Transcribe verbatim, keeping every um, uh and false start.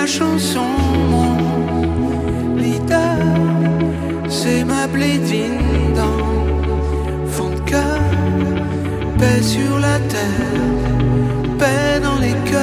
ma chanson, mon leader, c'est ma blédine dans fond de cœur, paix sur la terre, paix dans les cœurs.